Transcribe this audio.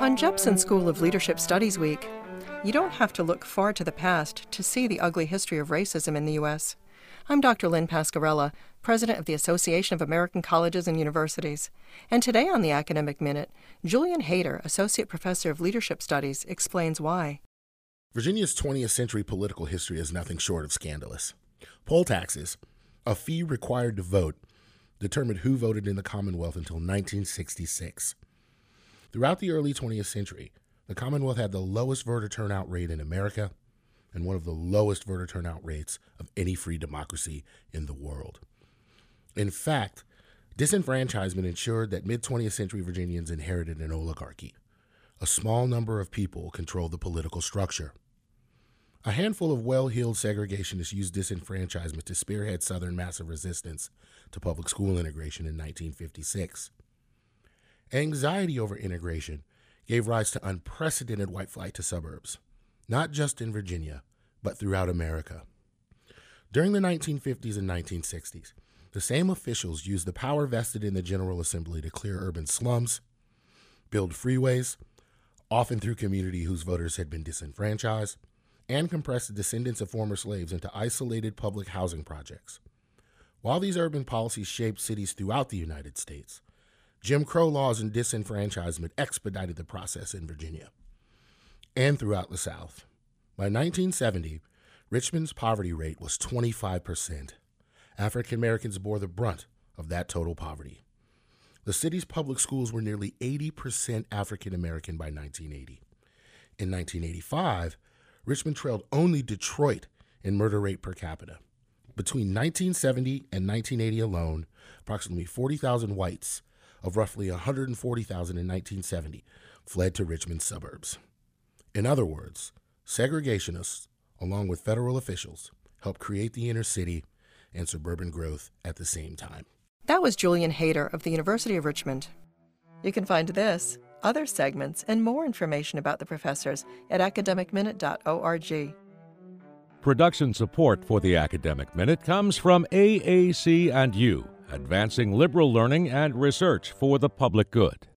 On Jepson School of Leadership Studies Week, you don't have to look far to the past to see the ugly history of racism in the U.S. I'm Dr. Lynn Pascarella, president of the Association of American Colleges and Universities. And today on the Academic Minute, Julian Hayter, associate professor of leadership studies, explains why. Virginia's 20th century political history is nothing short of scandalous. Poll taxes, a fee required to vote, determined who voted in the Commonwealth until 1966. Throughout the early 20th century, the Commonwealth had the lowest voter turnout rate in America and one of the lowest voter turnout rates of any free democracy in the world. In fact, disenfranchisement ensured that mid-20th century Virginians inherited an oligarchy. A small number of people controlled the political structure. A handful of well-heeled segregationists used disenfranchisement to spearhead Southern massive resistance to public school integration in 1956. Anxiety over integration gave rise to unprecedented white flight to suburbs, not just in Virginia, but throughout America. During the 1950s and 1960s, the same officials used the power vested in the General Assembly to clear urban slums, build freeways, often through community whose voters had been disenfranchised, and compress the descendants of former slaves into isolated public housing projects. While these urban policies shaped cities throughout the United States, Jim Crow laws and disenfranchisement expedited the process in Virginia and throughout the South. By 1970, Richmond's poverty rate was 25%. African Americans bore the brunt of that total poverty. The city's public schools were nearly 80% African American by 1980. In 1985, Richmond trailed only Detroit in murder rate per capita. Between 1970 and 1980 alone, approximately 40,000 whites of roughly 140,000 in 1970 fled to Richmond's suburbs. In other words, segregationists, along with federal officials, helped create the inner city and suburban growth at the same time. That was Julian Hayter of the University of Richmond. You can find this, other segments, and more information about the professors at academicminute.org. Production support for the Academic Minute comes from AAC&U, advancing liberal learning and research for the public good.